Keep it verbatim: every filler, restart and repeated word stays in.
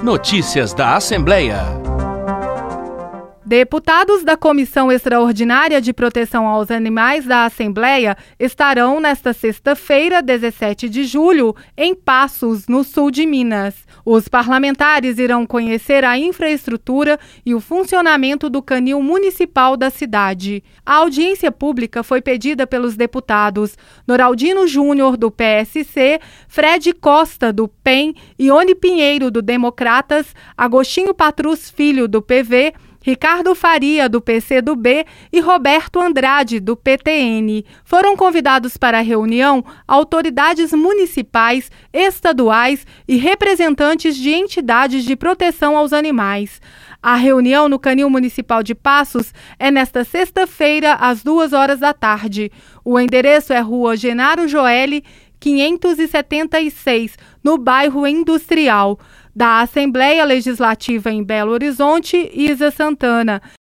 Notícias da Assembleia. Deputados da Comissão Extraordinária de Proteção aos Animais da Assembleia estarão nesta sexta-feira, dezessete de julho, em Passos, no sul de Minas. Os parlamentares irão conhecer a infraestrutura e o funcionamento do canil municipal da cidade. A audiência pública foi pedida pelos deputados Noraldino Júnior, do P S C, Fred Costa, do P E M, Ione Pinheiro, do Democratas, Agostinho Patrus Filho, do P V, Ricardo Faria, do P C do B, e Roberto Andrade, do P T N. Foram convidados para a reunião autoridades municipais, estaduais e representantes de entidades de proteção aos animais. A reunião no Canil Municipal de Passos é nesta sexta-feira, às duas horas da tarde. O endereço é Rua Genaro Joelli, quinhentos e setenta e seis, no bairro Industrial. Da Assembleia Legislativa em Belo Horizonte, Isa Santana.